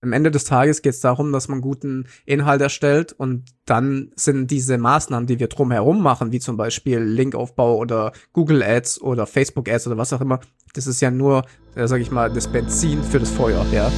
Am Ende des Tages geht es darum, dass man guten Inhalt erstellt und dann sind diese Maßnahmen, die wir drumherum machen, wie zum Beispiel Linkaufbau oder Google Ads oder Facebook Ads oder was auch immer, das ist ja nur, sag ich mal, das Benzin für das Feuer, ja.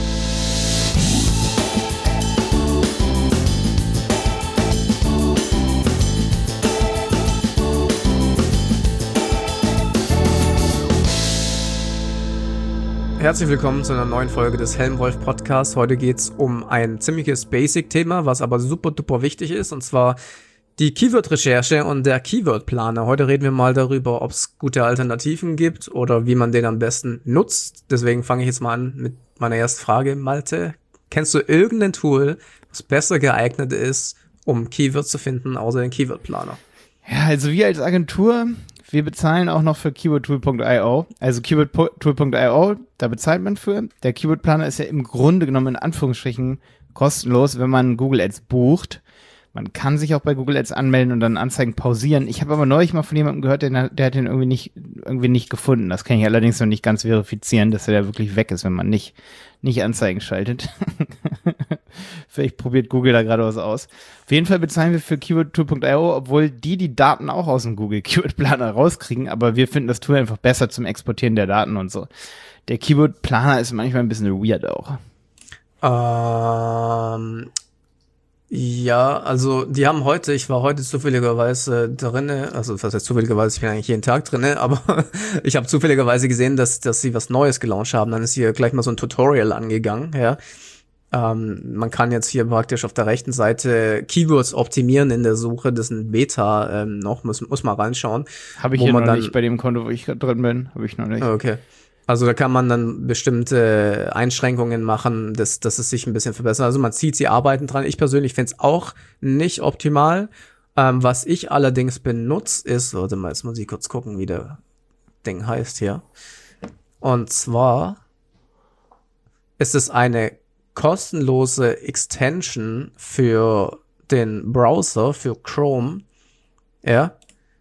Herzlich willkommen zu einer neuen Folge des Helmwolf Podcasts. Heute geht's um ein ziemliches Basic-Thema, was aber super duper wichtig ist, und zwar die Keyword-Recherche und der Keyword-Planer. Heute reden wir mal darüber, ob es gute Alternativen gibt oder wie man den am besten nutzt. Deswegen fange ich jetzt mal an mit meiner ersten Frage. Malte, kennst du irgendein Tool, was besser geeignet ist, um Keywords zu finden, außer den Keyword-Planer? Ja, also wir als Agentur, wir bezahlen auch noch für keywordtool.io. Also keywordtool.io, da bezahlt man für. Der Keyword-Planer ist ja im Grunde genommen in Anführungsstrichen kostenlos, wenn man Google Ads bucht. Man kann sich auch bei Google Ads anmelden und dann Anzeigen pausieren. Ich habe aber neulich mal von jemandem gehört, der hat den irgendwie nicht gefunden. Das kann ich allerdings noch nicht ganz verifizieren, dass er da wirklich weg ist, wenn man nicht Anzeigen schaltet. Vielleicht probiert Google da gerade was aus. Auf jeden Fall bezahlen wir für keywordtool.io, obwohl die Daten auch aus dem Google Keyword Planer rauskriegen, aber wir finden das Tool einfach besser zum Exportieren der Daten und so. Der Keyword Planer ist manchmal ein bisschen weird auch. Ja, also die haben ich war heute zufälligerweise drinne, also was heißt zufälligerweise, ich bin eigentlich jeden Tag drinne, aber ich habe zufälligerweise gesehen, dass sie was Neues gelauncht haben. Dann ist hier gleich mal so ein Tutorial angegangen, ja. Man kann jetzt hier praktisch auf der rechten Seite Keywords optimieren in der Suche. Das ist ein Beta noch, muss mal reinschauen. Habe ich hier noch nicht bei dem Konto, wo ich gerade drin bin. Habe ich noch nicht. Okay. Also da kann man dann bestimmte Einschränkungen machen, dass es sich ein bisschen verbessert. Also man sieht, sie arbeiten dran. Ich persönlich finde es auch nicht optimal. Was ich allerdings benutze ist, warte mal, jetzt muss ich kurz gucken, wie der Ding heißt hier. Und zwar ist es eine kostenlose Extension für den Browser, für Chrome, ja.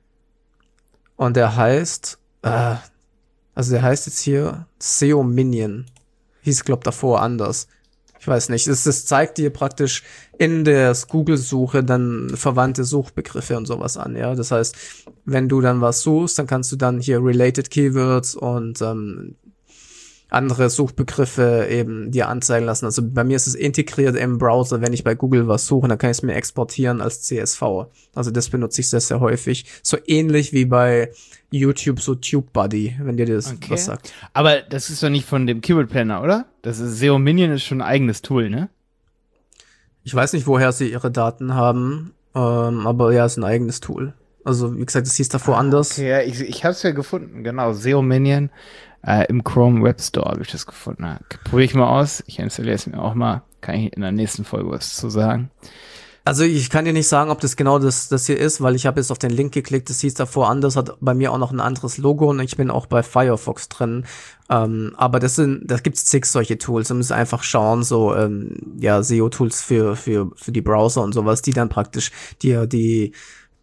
Und der heißt, der heißt jetzt hier SEO Minion. Hieß, glaub, davor anders. Ich weiß nicht. Das zeigt dir praktisch in der Google-Suche dann verwandte Suchbegriffe und sowas an, ja. Das heißt, wenn du dann was suchst, dann kannst du dann hier Related Keywords und andere Suchbegriffe eben dir anzeigen lassen. Also bei mir ist es integriert im Browser. Wenn ich bei Google was suche, dann kann ich es mir exportieren als CSV. Also das benutze ich sehr, sehr häufig. So ähnlich wie bei YouTube, so TubeBuddy, wenn dir das was sagt. Aber das ist doch nicht von dem Keyword Planner, oder? Das ist SEO Minion, ist schon ein eigenes Tool, ne? Ich weiß nicht, woher sie ihre Daten haben, aber ja, ist ein eigenes Tool. Also wie gesagt, das hieß davor anders. Okay, ja, ich habe es ja gefunden, genau. SEO Minion. Im Chrome Web Store habe ich das gefunden. Probiere ich mal aus. Ich installiere es mir auch mal. Kann ich in der nächsten Folge was zu sagen. Also ich kann dir nicht sagen, ob das genau das hier ist, weil ich habe jetzt auf den Link geklickt, das hieß davor anders, hat bei mir auch noch ein anderes Logo und ich bin auch bei Firefox drin. Aber da gibt's zig solche Tools. Du musst einfach schauen, so SEO-Tools für die Browser und sowas, die dann praktisch dir die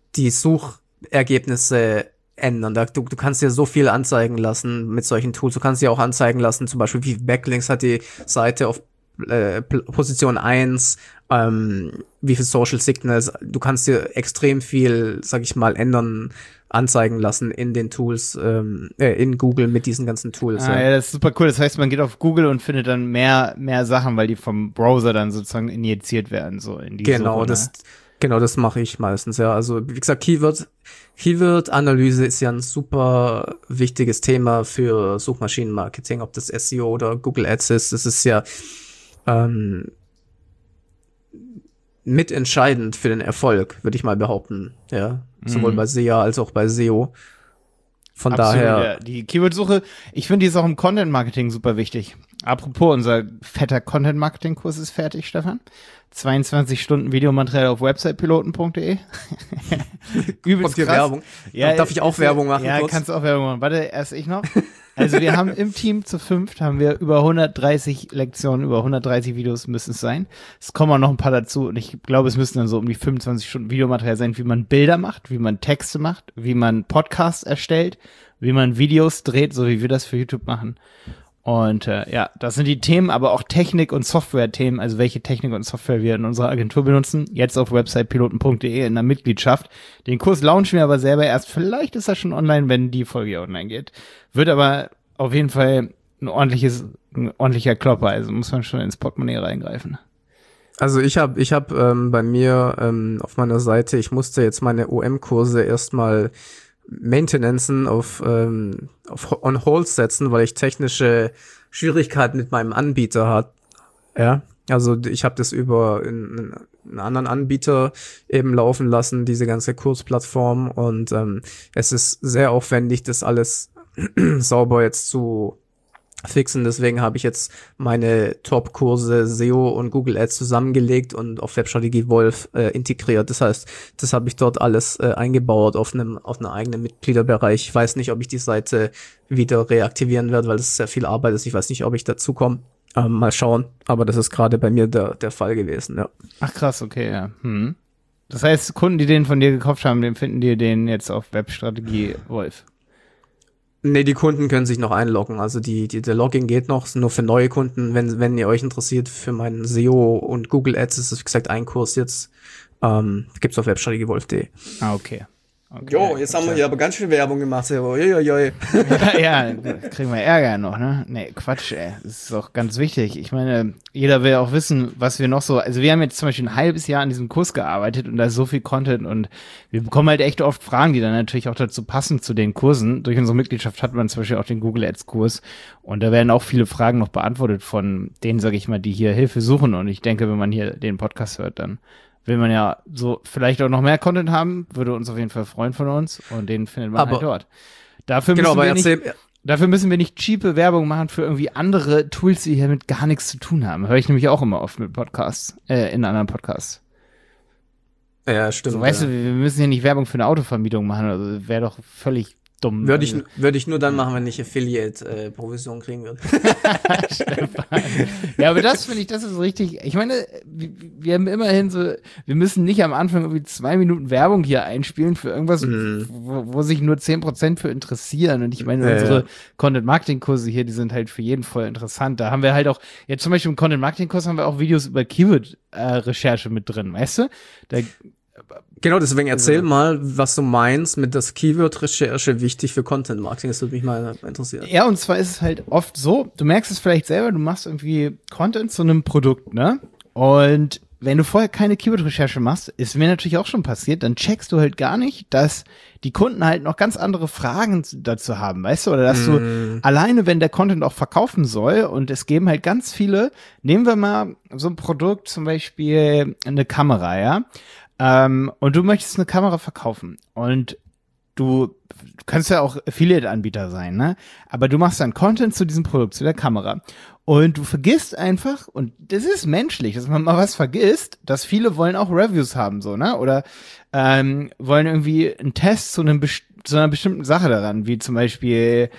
Suchergebnisse ändern. Du kannst dir so viel anzeigen lassen mit solchen Tools. Du kannst dir auch anzeigen lassen, zum Beispiel wie Backlinks hat die Seite auf Position 1, wie viel Social Signals. Du kannst dir extrem viel, sag ich mal, anzeigen lassen in den Tools, in Google mit diesen ganzen Tools. Ja, das ist super cool. Das heißt, man geht auf Google und findet dann mehr Sachen, weil die vom Browser dann sozusagen injiziert werden, so in die Genau, Suche, das mache ich meistens, ja. Also, wie gesagt, Keyword-Analyse ist ja ein super wichtiges Thema für Suchmaschinenmarketing, ob das SEO oder Google Ads ist. Das ist ja mitentscheidend für den Erfolg, würde ich mal behaupten, ja. Sowohl bei SEA als auch bei SEO. Von Absolut, daher. Ja. Die Keyword-Suche, ich finde, die ist auch im Content-Marketing super wichtig. Apropos, unser fetter Content-Marketing-Kurs ist fertig, Stefan. 22 Stunden Videomaterial auf websitepiloten.de. Übelst krass. Werbung. Ja, darf ich auch Werbung machen? Ja, kurz? kannst du auch Werbung machen. Warte, erst ich noch. Also wir haben im Team zu 5 haben wir über 130 Lektionen, über 130 Videos müssen es sein. Es kommen auch noch ein paar dazu und ich glaube, es müssen dann so um die 25 Stunden Videomaterial sein, wie man Bilder macht, wie man Texte macht, wie man Podcasts erstellt, wie man Videos dreht, so wie wir das für YouTube machen. Und ja, das sind die Themen, aber auch Technik- und Software-Themen, also welche Technik und Software wir in unserer Agentur benutzen. Jetzt auf websitepiloten.de in der Mitgliedschaft. Den Kurs launchen wir aber selber erst. Vielleicht ist das schon online, wenn die Folge online geht. Wird aber auf jeden Fall ein ordentlicher Klopper. Also muss man schon ins Portemonnaie reingreifen. Also ich hab bei mir auf meiner Seite, ich musste jetzt meine OM-Kurse erstmal Maintenancen auf on hold setzen, weil ich technische Schwierigkeiten mit meinem Anbieter hatte. Ja, also ich habe das über einen anderen Anbieter eben laufen lassen, diese ganze Kursplattform, und es ist sehr aufwendig, das alles sauber jetzt zu fixen. Deswegen habe ich jetzt meine Top-Kurse SEO und Google Ads zusammengelegt und auf Webstrategie Wolf integriert. Das heißt, das habe ich dort alles eingebaut auf einem eigenen Mitgliederbereich. Ich weiß nicht, ob ich die Seite wieder reaktivieren werde, weil das sehr viel Arbeit ist. Ich weiß nicht, ob ich dazu komme. Mal schauen. Aber das ist gerade bei mir der Fall gewesen, ja. Ach krass, okay, ja. Das heißt, Kunden, die den von dir gekauft haben, den finden die den jetzt auf Webstrategie Wolf. Nee, die Kunden können sich noch einloggen. Also der Login geht noch, ist nur für neue Kunden. Wenn ihr euch interessiert für meinen SEO und Google Ads, ist es, wie gesagt, ein Kurs jetzt. Gibt's auf webstrategiewolf.de. Ah, okay. Jo, jetzt haben wir hier aber ganz viel Werbung gemacht. Ja, kriegen wir Ärger noch, ne? Nee, Quatsch, ey. Das ist auch ganz wichtig. Ich meine, jeder will auch wissen, was wir noch so, also wir haben jetzt zum Beispiel ein halbes Jahr an diesem Kurs gearbeitet und da ist so viel Content und wir bekommen halt echt oft Fragen, die dann natürlich auch dazu passen zu den Kursen. Durch unsere Mitgliedschaft hat man zum Beispiel auch den Google Ads Kurs und da werden auch viele Fragen noch beantwortet von denen, sag ich mal, die hier Hilfe suchen, und ich denke, wenn man hier den Podcast hört, dann will man ja so vielleicht auch noch mehr Content haben, würde uns auf jeden Fall freuen von uns, und den findet man halt dort. Dafür müssen wir nicht cheape Werbung machen für irgendwie andere Tools, die hiermit gar nichts zu tun haben. Höre ich nämlich auch immer oft mit Podcasts, in anderen Podcasts. Ja, stimmt. So, weißt du, wir müssen hier nicht Werbung für eine Autovermietung machen, also wäre doch völlig dumm. Würde ich nur dann machen, wenn ich Affiliate-Provision kriegen würde. Ja, aber das finde ich, das ist richtig. Ich meine, wir haben immerhin so, wir müssen nicht am Anfang irgendwie 2 Minuten Werbung hier einspielen für irgendwas, wo sich nur 10% für interessieren. Und ich meine, unsere Content-Marketing-Kurse hier, die sind halt für jeden voll interessant. Da haben wir halt auch, jetzt zum Beispiel im Content-Marketing-Kurs haben wir auch Videos über Keyword-Recherche mit drin, weißt du? Genau, deswegen erzähl mal, was du meinst mit das Keyword-Recherche wichtig für Content-Marketing. Das würde mich mal interessieren. Ja, und zwar ist es halt oft so, du merkst es vielleicht selber, du machst irgendwie Content zu einem Produkt, ne? Und wenn du vorher keine Keyword-Recherche machst, ist mir natürlich auch schon passiert, dann checkst du halt gar nicht, dass die Kunden halt noch ganz andere Fragen dazu haben, weißt du? Oder dass du alleine, wenn der Content auch verkaufen soll, und es geben halt ganz viele, nehmen wir mal so ein Produkt, zum Beispiel eine Kamera, ja? Und du möchtest eine Kamera verkaufen und du kannst ja auch Affiliate-Anbieter sein, ne? Aber du machst dann Content zu diesem Produkt, zu der Kamera. Und du vergisst einfach, und das ist menschlich, dass man mal was vergisst, dass viele wollen auch Reviews haben, so, ne? Oder wollen irgendwie einen Test zu einer bestimmten Sache daran, wie zum Beispiel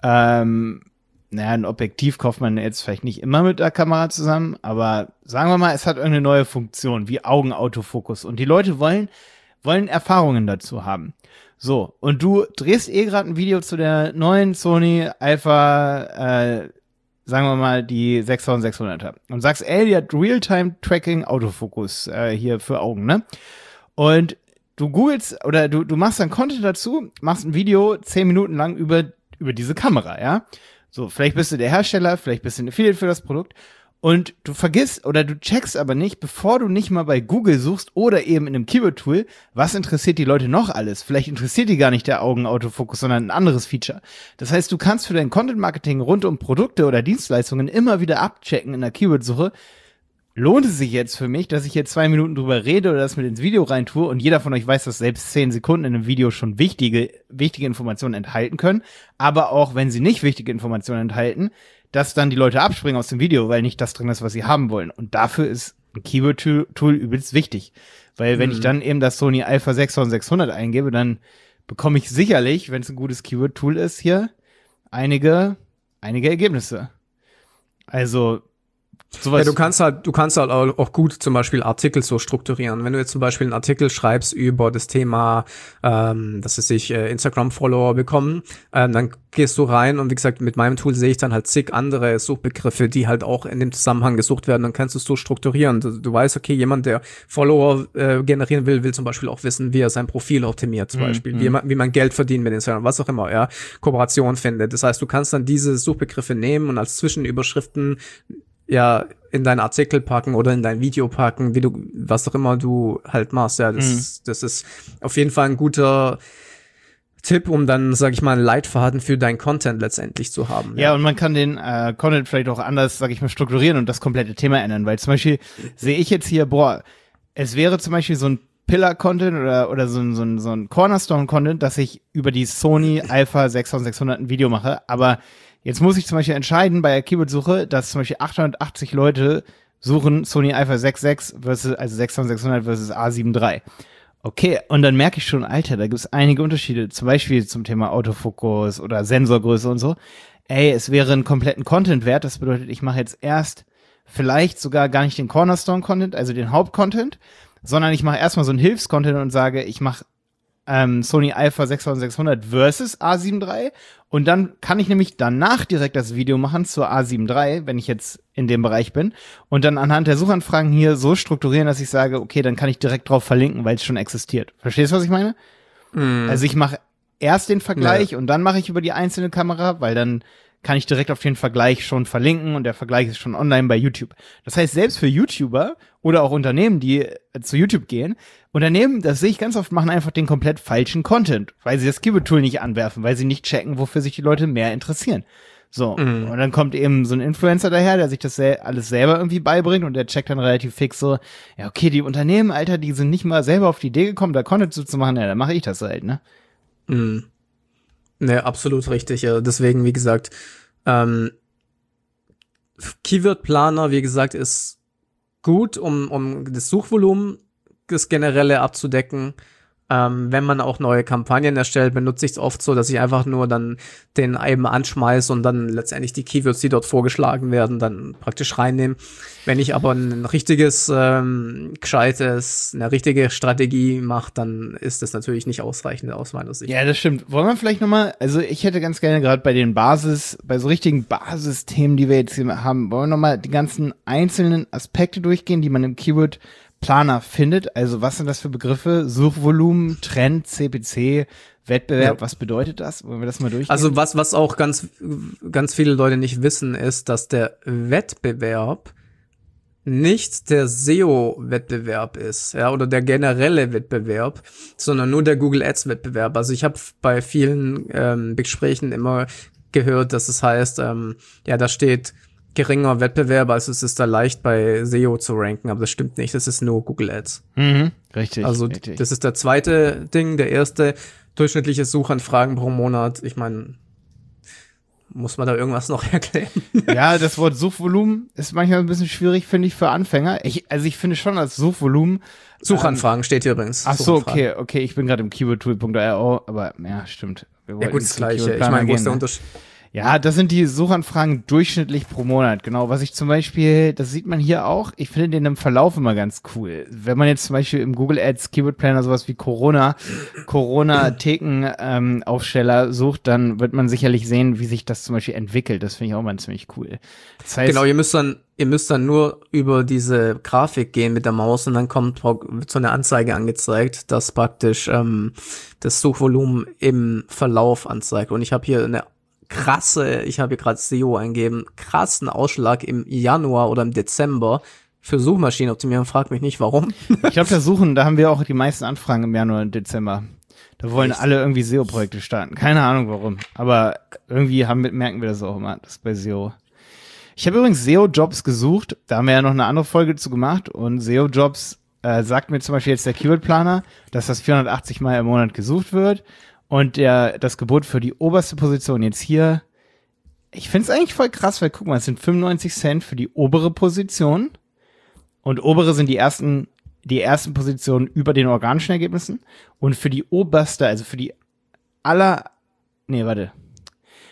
ein Objektiv kauft man jetzt vielleicht nicht immer mit der Kamera zusammen, aber sagen wir mal, es hat irgendeine neue Funktion, wie Augenautofokus, und die Leute wollen Erfahrungen dazu haben. So, und du drehst gerade ein Video zu der neuen Sony Alpha, sagen wir mal, die 6600er, und sagst, ey, die hat Realtime-Tracking Autofokus hier für Augen, ne? Und du googelst, oder du machst dann Content dazu, machst ein Video 10 Minuten lang über diese Kamera, ja? So, vielleicht bist du der Hersteller, vielleicht bist du ein Affiliate für das Produkt, und du vergisst oder du checkst aber nicht, bevor du nicht mal bei Google suchst oder eben in einem Keyword-Tool, was interessiert die Leute noch alles? Vielleicht interessiert die gar nicht der Augenautofokus, sondern ein anderes Feature. Das heißt, du kannst für dein Content-Marketing rund um Produkte oder Dienstleistungen immer wieder abchecken in der Keyword-Suche. Lohnt es sich jetzt für mich, dass ich hier 2 Minuten drüber rede oder das mit ins Video rein tue, und jeder von euch weiß, dass selbst 10 Sekunden in einem Video schon wichtige Informationen enthalten können, aber auch wenn sie nicht wichtige Informationen enthalten, dass dann die Leute abspringen aus dem Video, weil nicht das drin ist, was sie haben wollen. Und dafür ist ein Keyword-Tool übelst wichtig. Weil wenn ich dann eben das Sony Alpha 6600 eingebe, dann bekomme ich sicherlich, wenn es ein gutes Keyword-Tool ist, hier einige Ergebnisse. Also sowas. Ja, du kannst halt auch gut zum Beispiel Artikel so strukturieren. Wenn du jetzt zum Beispiel einen Artikel schreibst über das Thema, dass es sich Instagram-Follower bekommen, dann gehst du rein und wie gesagt, mit meinem Tool sehe ich dann halt zig andere Suchbegriffe, die halt auch in dem Zusammenhang gesucht werden. Dann kannst du es so strukturieren. Du weißt, okay, jemand, der Follower generieren will zum Beispiel auch wissen, wie er sein Profil optimiert, zum Beispiel, wie man Geld verdient mit Instagram, was auch immer, ja, Kooperation findet. Das heißt, du kannst dann diese Suchbegriffe nehmen und als Zwischenüberschriften ja in deinen Artikel packen oder in dein Video packen, was auch immer du halt machst. Ja, das ist auf jeden Fall ein guter Tipp, um dann, sag ich mal, einen Leitfaden für deinen Content letztendlich zu haben. Ja, und man kann den Content vielleicht auch anders, sag ich mal, strukturieren und das komplette Thema ändern, weil zum Beispiel sehe ich jetzt hier, es wäre zum Beispiel so ein Pillar-Content oder so ein Cornerstone-Content, dass ich über die Sony Alpha 6600 ein Video mache, aber jetzt muss ich zum Beispiel entscheiden bei der Keyword-Suche, dass zum Beispiel 880 Leute suchen Sony Alpha 6.6 also 6600 versus A7 III. Okay, und dann merke ich schon, Alter, da gibt es einige Unterschiede, zum Beispiel zum Thema Autofokus oder Sensorgröße und so. Ey, es wäre einen kompletten Content wert, das bedeutet, ich mache jetzt erst vielleicht sogar gar nicht den Cornerstone-Content, also den Hauptcontent, sondern ich mache erstmal so einen Hilfscontent und sage, ich mache Sony Alpha 6600 versus A7 III und dann kann ich nämlich danach direkt das Video machen zur A7 III, wenn ich jetzt in dem Bereich bin und dann anhand der Suchanfragen hier so strukturieren, dass ich sage, okay, dann kann ich direkt drauf verlinken, weil es schon existiert. Verstehst du, was ich meine? Also ich mache erst den Vergleich und dann mache ich über die einzelne Kamera, weil dann kann ich direkt auf den Vergleich schon verlinken und der Vergleich ist schon online bei YouTube. Das heißt, selbst für YouTuber oder auch Unternehmen, die zu YouTube gehen, Unternehmen, das sehe ich ganz oft, machen einfach den komplett falschen Content, weil sie das Keyword-Tool nicht anwerfen, weil sie nicht checken, wofür sich die Leute mehr interessieren. So, und dann kommt eben so ein Influencer daher, der sich das alles selber irgendwie beibringt und der checkt dann relativ fix so, ja okay, die Unternehmen, Alter, die sind nicht mal selber auf die Idee gekommen, da Content zu machen, ja, dann mache ich das halt, ne? Ne, absolut richtig. Ja. Deswegen, wie gesagt, Keyword-Planer, wie gesagt, ist gut, um das Suchvolumen, das Generelle abzudecken. Wenn man auch neue Kampagnen erstellt, benutze ich es oft so, dass ich einfach nur dann den eben anschmeiße und dann letztendlich die Keywords, die dort vorgeschlagen werden, dann praktisch reinnehme. Wenn ich aber ein richtiges, gescheites, eine richtige Strategie mache, dann ist das natürlich nicht ausreichend aus meiner Sicht. Ja, das stimmt. Wollen wir vielleicht nochmal, also ich hätte ganz gerne gerade bei so richtigen Basisthemen, die wir jetzt hier haben, wollen wir nochmal die ganzen einzelnen Aspekte durchgehen, die man im Keyword-Planer findet. Also was sind das für Begriffe? Suchvolumen, Trend, CPC, Wettbewerb, was bedeutet das? Wollen wir das mal durchgehen? Also was auch ganz viele Leute nicht wissen, ist, dass der Wettbewerb nicht der SEO-Wettbewerb ist, ja, oder der generelle Wettbewerb, sondern nur der Google Ads-Wettbewerb. Also ich habe bei vielen Gesprächen immer gehört, dass es heißt, da steht geringer Wettbewerb, also es ist da leicht bei SEO zu ranken, aber das stimmt nicht, das ist nur Google Ads. Richtig. Also richtig. Das ist der zweite Ding, der erste, durchschnittliche Suchanfragen pro Monat. Ich meine, muss man da irgendwas noch erklären? Ja, das Wort Suchvolumen ist manchmal ein bisschen schwierig, finde ich, für Anfänger. Ich finde schon, als Suchvolumen Suchanfragen steht hier übrigens. Ach so, okay, ich bin gerade im keywordtool.io, aber ja, stimmt. Ja gut, das Gleiche. Ich meine, wo ist der Unterschied? Ja, das sind die Suchanfragen durchschnittlich pro Monat, genau. Was ich zum Beispiel, das sieht man hier auch, ich finde den im Verlauf immer ganz cool. Wenn man jetzt zum Beispiel im Google Ads Keyword Planner sowas wie Corona-Theken-Aufsteller sucht, dann wird man sicherlich sehen, wie sich das zum Beispiel entwickelt. Das finde ich auch mal ziemlich cool. Das heißt, genau, ihr müsst dann nur über diese Grafik gehen mit der Maus und dann wird so eine Anzeige angezeigt, das praktisch das Suchvolumen im Verlauf anzeigt. Und ich habe hier ich habe hier gerade SEO eingeben, krassen Ausschlag im Januar oder im Dezember für Suchmaschinenoptimierung. Frag mich nicht, warum. Ich glaube, da haben wir auch die meisten Anfragen im Januar und Dezember. Da wollen alle irgendwie SEO-Projekte starten. Keine Ahnung warum. Aber irgendwie merken wir das auch immer, das bei SEO. Ich habe übrigens SEO-Jobs gesucht. Da haben wir ja noch eine andere Folge zu gemacht. Und SEO-Jobs sagt mir zum Beispiel jetzt der Keyword-Planer, dass das 480 Mal im Monat gesucht wird. Und das Gebot für die oberste Position jetzt hier, ich finde es eigentlich voll krass, weil guck mal, es sind 95 Cent für die obere Position. Und obere sind die ersten Positionen über den organischen Ergebnissen. Und für die oberste, also für die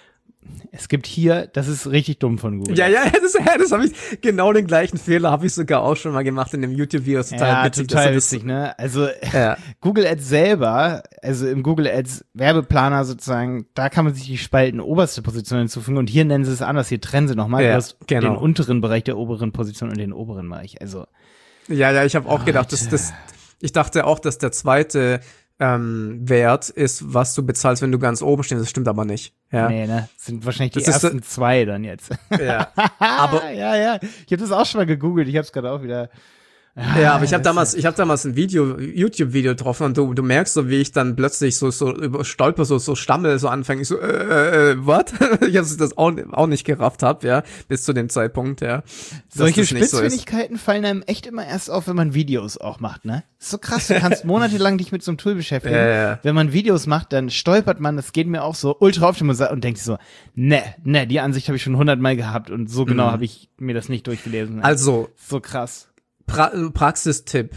es gibt hier, das ist richtig dumm von Google. Ja, das habe ich, genau den gleichen Fehler habe ich sogar auch schon mal gemacht in dem YouTube-Video. Total witzig, ne? Also Google Ads selber, also im Google Ads Werbeplaner sozusagen, da kann man sich die Spalten oberste Position hinzufügen und hier nennen sie es anders, hier trennen sie nochmal, du hast den unteren Bereich der oberen Position und den oberen Bereich, also. Ja, ich habe auch gedacht, ich dachte auch, dass der zweite Wert ist, was du bezahlst, wenn du ganz oben stehst. Das stimmt aber nicht. Ja. Nee, ne? Das sind wahrscheinlich die ersten zwei dann jetzt. Ja. Aber ja. Ich habe das auch schon mal gegoogelt. Ich habe es gerade auch wieder. Ja, aber ich habe damals ein YouTube-Video getroffen und du merkst so, wie ich dann plötzlich so stolper, so stammel, so anfange, ich so, what? Ich das auch nicht gerafft hab, ja, bis zu dem Zeitpunkt, ja. Solche Spitzfindigkeiten fallen einem echt immer erst auf, wenn man Videos auch macht, ne? Ist so krass, du kannst monatelang dich mit so einem Tool beschäftigen. Ja. Wenn man Videos macht, dann stolpert man, das geht mir auch so ultra oft und denkt so, ne, die Ansicht habe ich schon 100-mal gehabt und so genau habe ich mir das nicht durchgelesen. Also. So krass. Praxistipp.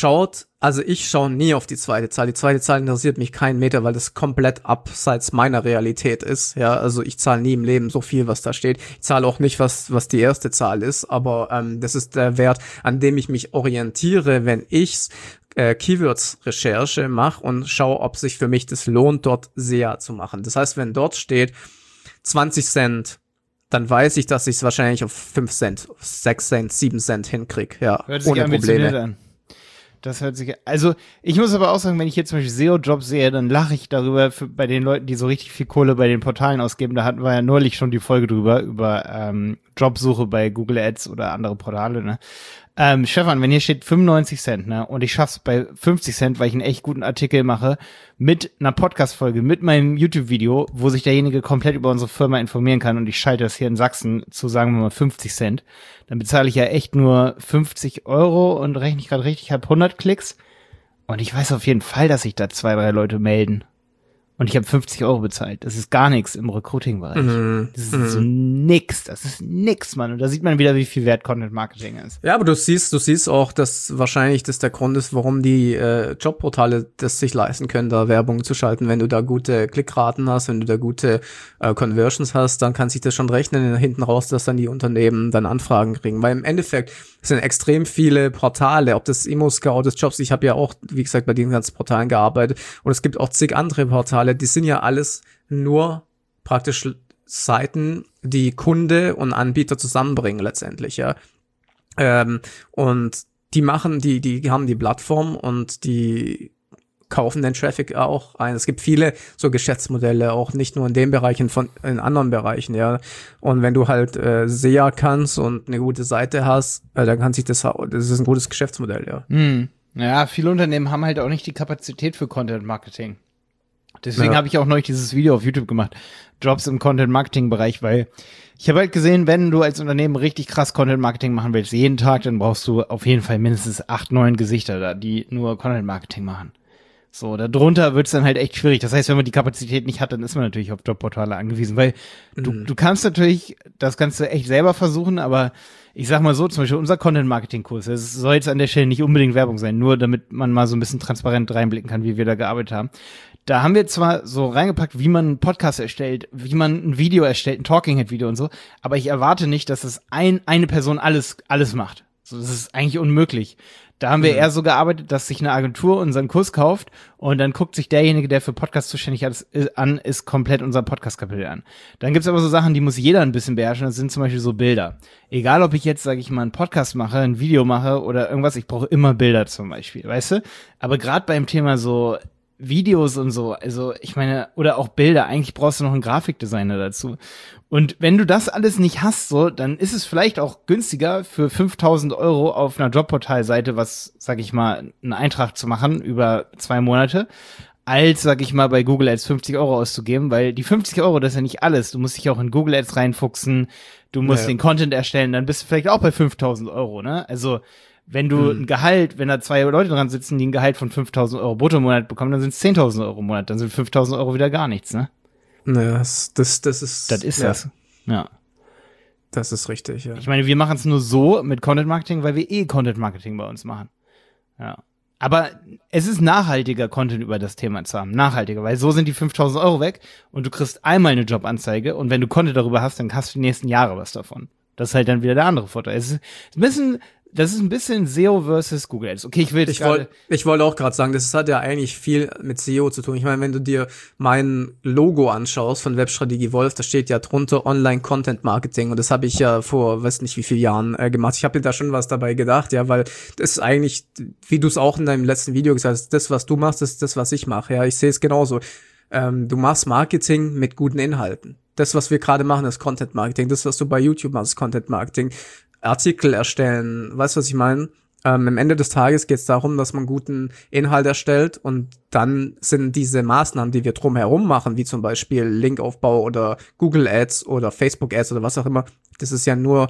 Ich schaue nie auf die zweite Zahl. Die zweite Zahl interessiert mich keinen Meter, weil das komplett abseits meiner Realität ist. Ja, also ich zahle nie im Leben so viel, was da steht. Ich zahle auch nicht, was die erste Zahl ist, aber das ist der Wert, an dem ich mich orientiere, wenn ich Keywords-Recherche mache und schaue, ob sich für mich das lohnt, dort SEA zu machen. Das heißt, wenn dort steht 20 Cent, dann weiß ich, dass ich es wahrscheinlich auf 5 Cent, 6 Cent, 7 Cent hinkriege. Ja, ohne Probleme. An. Das hört sich, also ich muss aber auch sagen, wenn ich jetzt zum Beispiel SEO-Jobs sehe, dann lache ich darüber bei den Leuten, die so richtig viel Kohle bei den Portalen ausgeben. Da hatten wir ja neulich schon die Folge drüber, über Jobsuche bei Google Ads oder andere Portale, ne? Stefan, wenn hier steht 95 Cent, ne, und ich schaff's bei 50 Cent, weil ich einen echt guten Artikel mache, mit einer Podcast-Folge, mit meinem YouTube-Video, wo sich derjenige komplett über unsere Firma informieren kann und ich schalte das hier in Sachsen zu, sagen wir mal, 50 Cent, dann bezahle ich ja echt nur 50 Euro und rechne ich gerade richtig, ich habe 100 Klicks und ich weiß auf jeden Fall, dass sich da 2, 3 Leute melden. Und ich habe 50 Euro bezahlt. Das ist gar nichts im Recruiting-Bereich. Das ist so nix. Das ist nix, Mann. Und da sieht man wieder, wie viel wert Content-Marketing ist. Ja, aber du siehst auch, dass wahrscheinlich das der Grund ist, warum die Jobportale das sich leisten können, da Werbung zu schalten. Wenn du da gute Klickraten hast, wenn du da gute Conversions hast, dann kann sich das schon rechnen hinten raus, dass dann die Unternehmen dann Anfragen kriegen. Weil im Endeffekt sind extrem viele Portale, ob das ImmoScout ist, Jobs. Ich habe ja auch, wie gesagt, bei diesen ganzen Portalen gearbeitet. Und es gibt auch zig andere Portale, die sind ja alles nur praktisch Seiten, die Kunde und Anbieter zusammenbringen letztendlich, ja. Und die haben die Plattform und die kaufen den Traffic auch ein. Es gibt viele so Geschäftsmodelle, auch nicht nur in dem Bereich, in anderen Bereichen, ja. Und wenn du halt SEA kannst und eine gute Seite hast, dann kann sich das ist ein gutes Geschäftsmodell, ja. Ja, viele Unternehmen haben halt auch nicht die Kapazität für Content Marketing. Deswegen habe ich auch neulich dieses Video auf YouTube gemacht, Jobs im Content-Marketing-Bereich, weil ich habe halt gesehen, wenn du als Unternehmen richtig krass Content-Marketing machen willst, jeden Tag, dann brauchst du auf jeden Fall mindestens 8, 9 Gesichter da, die nur Content-Marketing machen. So, darunter wird's dann halt echt schwierig. Das heißt, wenn man die Kapazität nicht hat, dann ist man natürlich auf Jobportale angewiesen, weil du kannst natürlich das Ganze echt selber versuchen, aber ich sag mal so, zum Beispiel unser Content-Marketing-Kurs, es soll jetzt an der Stelle nicht unbedingt Werbung sein, nur damit man mal so ein bisschen transparent reinblicken kann, wie wir da gearbeitet haben. Da haben wir zwar so reingepackt, wie man einen Podcast erstellt, wie man ein Video erstellt, ein Talking-Head-Video und so, aber ich erwarte nicht, dass es eine Person alles macht. So, das ist eigentlich unmöglich. Da haben wir eher so gearbeitet, dass sich eine Agentur unseren Kurs kauft und dann guckt sich derjenige, der für Podcast zuständig ist komplett unser Podcast-Kapitel an. Dann gibt's aber so Sachen, die muss jeder ein bisschen beherrschen. Das sind zum Beispiel so Bilder. Egal, ob ich jetzt, sage ich mal, einen Podcast mache, ein Video mache oder irgendwas, ich brauche immer Bilder zum Beispiel, weißt du? Aber gerade beim Thema so Videos und so, also ich meine, oder auch Bilder, eigentlich brauchst du noch einen Grafikdesigner dazu. Und wenn du das alles nicht hast, so, dann ist es vielleicht auch günstiger für 5.000 Euro auf einer Jobportalseite, was, sag ich mal, einen Eintrag zu machen über 2 Monate, als, sag ich mal, bei Google Ads 50 Euro auszugeben, weil die 50 Euro, das ist ja nicht alles. Du musst dich auch in Google Ads reinfuchsen, du musst den Content erstellen, dann bist du vielleicht auch bei 5.000 Euro, ne? Also, wenn du ein Gehalt, wenn da 2 Leute dran sitzen, die ein Gehalt von 5.000 Euro brutto im Monat bekommen, dann sind es 10.000 Euro im Monat, dann sind 5.000 Euro wieder gar nichts, ne? Naja, das ist das. Ja. Das ist richtig, ja. Ich meine, wir machen es nur so mit Content Marketing, weil wir Content Marketing bei uns machen. Ja. Aber es ist nachhaltiger, Content über das Thema zu haben. Nachhaltiger, weil so sind die 5.000 Euro weg und du kriegst einmal eine Jobanzeige und wenn du Content darüber hast, dann hast du die nächsten Jahre was davon. Das ist halt dann wieder der andere Vorteil. Das ist ein bisschen SEO versus Google Ads. Okay, ich wollte auch gerade sagen, das hat ja eigentlich viel mit SEO zu tun. Ich meine, wenn du dir mein Logo anschaust von Webstrategie Wolf, da steht ja drunter Online-Content-Marketing und das habe ich ja vor, weiß nicht wie vielen Jahren gemacht. Ich habe mir da schon was dabei gedacht, ja, weil das ist eigentlich, wie du es auch in deinem letzten Video gesagt hast, das, was du machst, ist das, was ich mache. Ja, ich sehe es genauso. Du machst Marketing mit guten Inhalten. Das, was wir gerade machen, ist Content-Marketing. Das, was du bei YouTube machst, ist Content-Marketing. Artikel erstellen, weißt du, was ich meine? Am Ende des Tages geht es darum, dass man guten Inhalt erstellt und dann sind diese Maßnahmen, die wir drumherum machen, wie zum Beispiel Linkaufbau oder Google Ads oder Facebook Ads oder was auch immer, das ist ja nur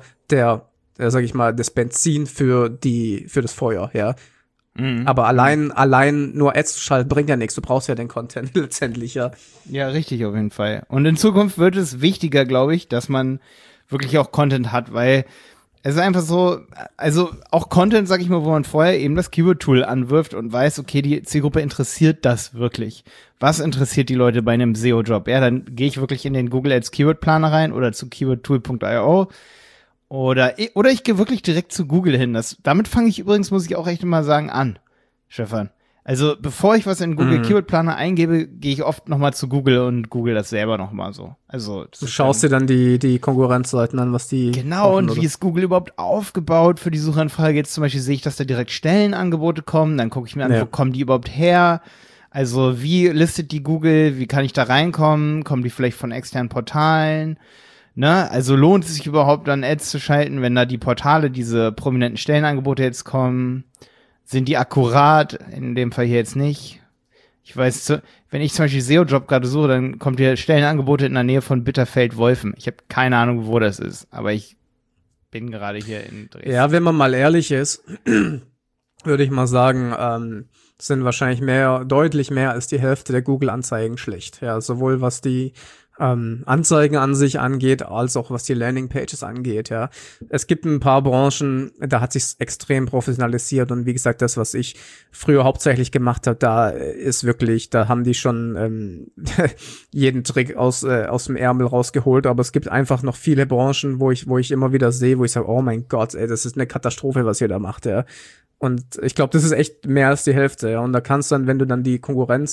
sag ich mal, das Benzin für das Feuer, ja. Aber allein nur Ads zu schalten bringt ja nichts. Du brauchst ja den Content letztendlich, ja. Ja, richtig, auf jeden Fall. Und in Zukunft wird es wichtiger, glaube ich, dass man wirklich auch Content hat, weil es ist einfach so, also auch Content, sag ich mal, wo man vorher eben das Keyword-Tool anwirft und weiß, okay, die Zielgruppe interessiert das wirklich. Was interessiert die Leute bei einem SEO-Job? Ja, dann gehe ich wirklich in den Google Ads Keyword-Planer rein oder zu keywordtool.io oder ich gehe wirklich direkt zu Google hin. Damit fange ich übrigens, muss ich auch echt mal sagen, an, Stefan. Also bevor ich was in Google Keyword Planer eingebe, gehe ich oft nochmal zu Google und google das selber nochmal so. Also du schaust dir dann die Konkurrenzseiten an, was die genau machen, und oder? Wie ist Google überhaupt aufgebaut für die Suchanfrage. Jetzt zum Beispiel sehe ich, dass da direkt Stellenangebote kommen. Dann gucke ich mir an, wo kommen die überhaupt her? Also wie listet die Google? Wie kann ich da reinkommen? Kommen die vielleicht von externen Portalen? Ne? Also lohnt es sich überhaupt dann Ads zu schalten, wenn da die Portale, diese prominenten Stellenangebote jetzt kommen? Sind die akkurat? In dem Fall hier jetzt nicht. Ich weiß, wenn ich zum Beispiel SEO-Job gerade suche, dann kommt hier Stellenangebote in der Nähe von Bitterfeld-Wolfen. Ich habe keine Ahnung, wo das ist, aber ich bin gerade hier in Dresden. Ja, wenn man mal ehrlich ist, würde ich mal sagen, sind wahrscheinlich deutlich mehr als die Hälfte der Google-Anzeigen schlecht. Ja, sowohl was die Anzeigen an sich angeht, als auch was die Landingpages angeht, ja. Es gibt ein paar Branchen, da hat sich's extrem professionalisiert und wie gesagt, das, was ich früher hauptsächlich gemacht habe, da haben die schon jeden Trick aus dem Ärmel rausgeholt, aber es gibt einfach noch viele Branchen, wo ich immer wieder sehe, wo ich sage, oh mein Gott, ey, das ist eine Katastrophe, was ihr da macht, ja. Und ich glaube, das ist echt mehr als die Hälfte, ja. Und da kannst du dann, wenn du dann die Konkurrenz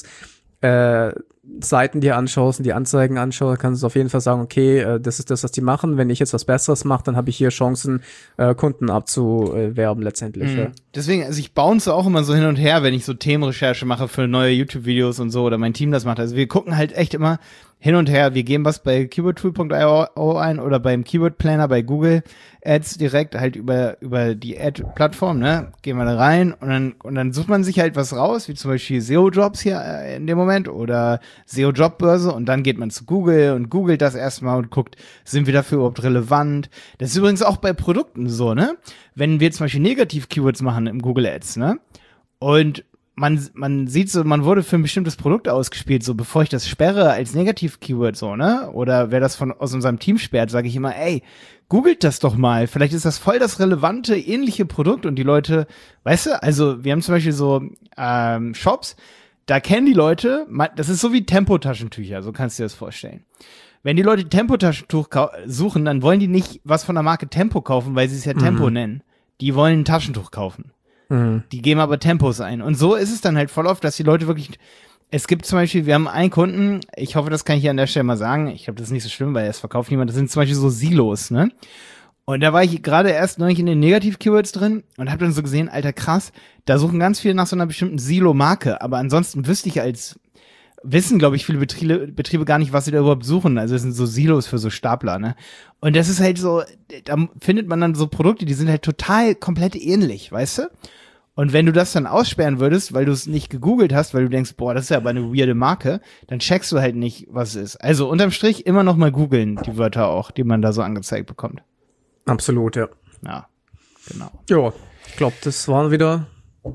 Seiten dir anschaust und die Anzeigen anschaust, kannst du auf jeden Fall sagen, okay, das ist das, was die machen. Wenn ich jetzt was Besseres mache, dann habe ich hier Chancen, Kunden abzuwerben letztendlich. Ja. Deswegen, also ich bounce auch immer so hin und her, wenn ich so Themenrecherche mache für neue YouTube-Videos und so oder mein Team das macht. Also wir gucken halt echt immer hin und her. Wir geben was bei keywordtool.io ein oder beim Keyword Planner bei Google Ads direkt halt über die Ad-Plattform, ne? Gehen wir da rein und dann sucht man sich halt was raus, wie zum Beispiel SEO-Jobs hier in dem Moment oder SEO-Jobbörse und dann geht man zu Google und googelt das erstmal und guckt, sind wir dafür überhaupt relevant? Das ist übrigens auch bei Produkten so, ne? Wenn wir zum Beispiel Negativ-Keywords machen im Google Ads, ne? Und man sieht so, man wurde für ein bestimmtes Produkt ausgespielt, so bevor ich das sperre als Negativ-Keyword, so, ne? Oder wer das aus unserem Team sperrt, sage ich immer, ey, googelt das doch mal. Vielleicht ist das voll das relevante, ähnliche Produkt und die Leute, weißt du, also wir haben zum Beispiel so Shops, da kennen die Leute, das ist so wie Tempo-Taschentücher, so kannst du dir das vorstellen. Wenn die Leute Tempo-Taschentuch suchen, dann wollen die nicht was von der Marke Tempo kaufen, weil sie es ja Tempo nennen. Die wollen ein Taschentuch kaufen. Die geben aber Tempos ein. Und so ist es dann halt voll oft, dass die Leute wirklich, es gibt zum Beispiel, wir haben einen Kunden, ich hoffe, das kann ich hier an der Stelle mal sagen, ich glaube, das ist nicht so schlimm, weil es verkauft niemand, das sind zum Beispiel so Silos, ne? Und da war ich gerade erst neulich in den Negativ-Keywords drin und habe dann so gesehen, alter krass, da suchen ganz viele nach so einer bestimmten Silo-Marke, aber ansonsten wissen, glaube ich, viele Betriebe gar nicht, was sie da überhaupt suchen. Also es sind so Silos für so Stapler, ne? Und das ist halt so, da findet man dann so Produkte, die sind halt total komplett ähnlich, weißt du? Und wenn du das dann aussperren würdest, weil du es nicht gegoogelt hast, weil du denkst, boah, das ist ja aber eine weirde Marke, dann checkst du halt nicht, was es ist. Also unterm Strich immer noch mal googeln, die Wörter auch, die man da so angezeigt bekommt. Absolut, ja. Ja, genau. Ja, ich glaube, das waren wieder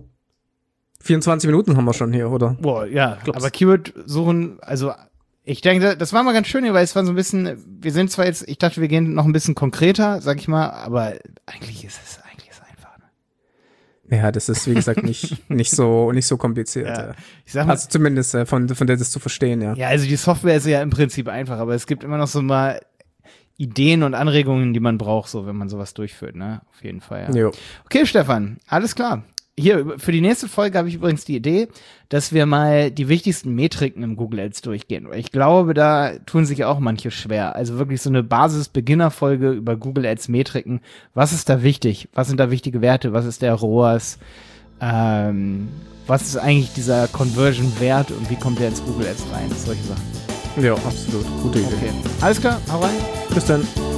24 Minuten haben wir schon hier, oder? Boah, ja, aber Keyword suchen, also ich denke, das war mal ganz schön hier, weil es war so ein bisschen, wir sind zwar jetzt, ich dachte, wir gehen noch ein bisschen konkreter, sag ich mal, aber eigentlich ist es einfach, ne? Ja, das ist, wie gesagt, nicht so kompliziert. Ja. Ich sag mal, also zumindest von der das zu verstehen, ja. Ja, also die Software ist ja im Prinzip einfach, aber es gibt immer noch so mal Ideen und Anregungen, die man braucht, so wenn man sowas durchführt, ne? Auf jeden Fall, ja. Jo. Okay, Stefan, alles klar. Hier, für die nächste Folge habe ich übrigens die Idee, dass wir mal die wichtigsten Metriken im Google Ads durchgehen. Weil ich glaube, da tun sich auch manche schwer. Also wirklich so eine Basis-Beginner-Folge über Google Ads Metriken. Was ist da wichtig? Was sind da wichtige Werte? Was ist der ROAS? Was ist eigentlich dieser Conversion-Wert und wie kommt der ins Google Ads rein? Solche Sachen. Ja, absolut. Gute Idee. Okay. Alles klar, hau rein. Bis dann.